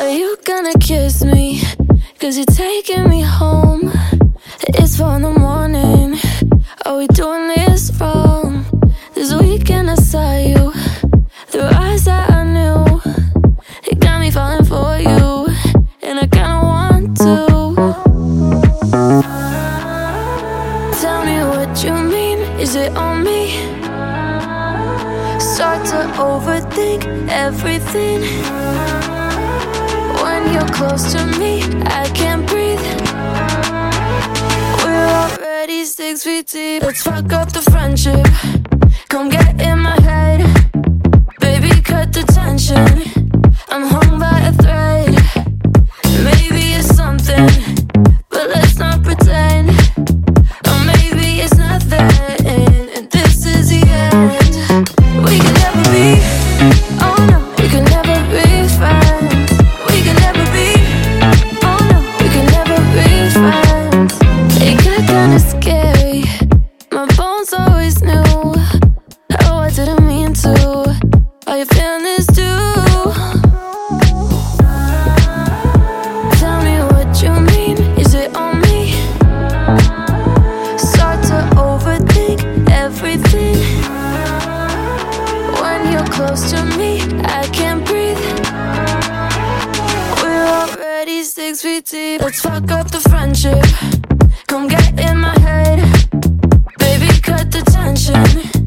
Are you gonna kiss me? Cause you're taking me home. It's 4 in the morning. Are we doing this wrong? This weekend I saw you through eyes that I knew. It got me falling for you, and I kinda want to. Tell me what you mean, is it on me? Start to overthink everything. When you're close to me, I can't breathe. We're already 6 feet deep. Let's fuck up the friendship. Come get in my head. Baby, cut the tension. I'm hung by a thread. Maybe it's something, but let's not pretend. Or maybe it's nothing, and this is the end. We can never be, oh no, we can never be friends. We can never be, oh no, we can never be friends. It got kinda scary, my bones always knew. Oh, I didn't mean to. Are you feeling this too? Tell me what you mean, is it on me? Start to overthink everything. When you're close to me, I can't breathe. We're already 6 feet deep. Let's fuck up the friendship. Come get in my head. Baby, cut the tension.